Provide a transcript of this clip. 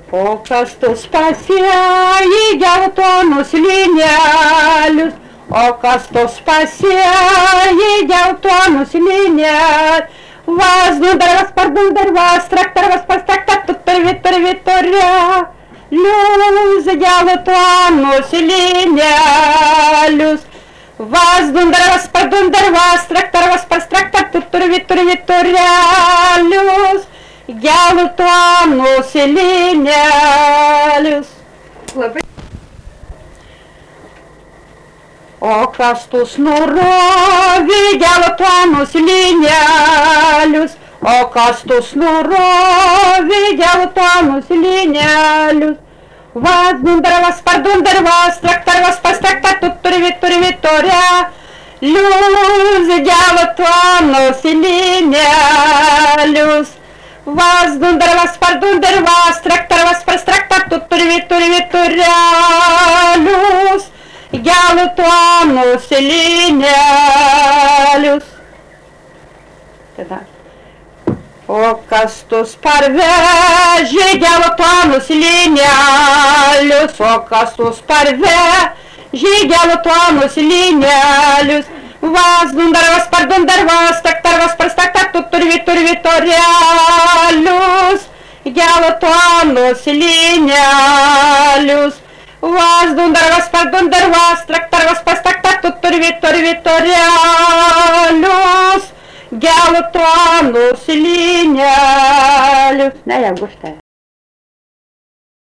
O kastus pasėjai geltonus linelius, o kastus pasėjai geltonus linelius. Vazdundarvas, pardundarvas, traktarvas, pastraktar, vitorė, lius geltonus linelius. Vazdundarvas, pardundarvas, traktarvas, pastraktar, vitorė, lius geltonus linelius. Labai. O kastus nurovė geltonus linelius, o kastus nurovė geltonus linelius. Vazdundarvas, pardundarvas, traktarvas, pastraktar, vitorė, lius geltonus linelius. Vazdundarvas, pardundarvas, traktarvas, pastraktar, vitorė, lius geltonus linelius. Tada. O kastus parvežė geltonus linelius, o kastus parvežė geltonus linelius. Vazdundarvas, pardundarvas, traktarvas, pastraktar, vitorė, lius geltonus linelius. Vazdundarvas, pardundarvas, traktarvas, pastraktar, vitorė, lius geltonus linelius. Ne, jeigu štai.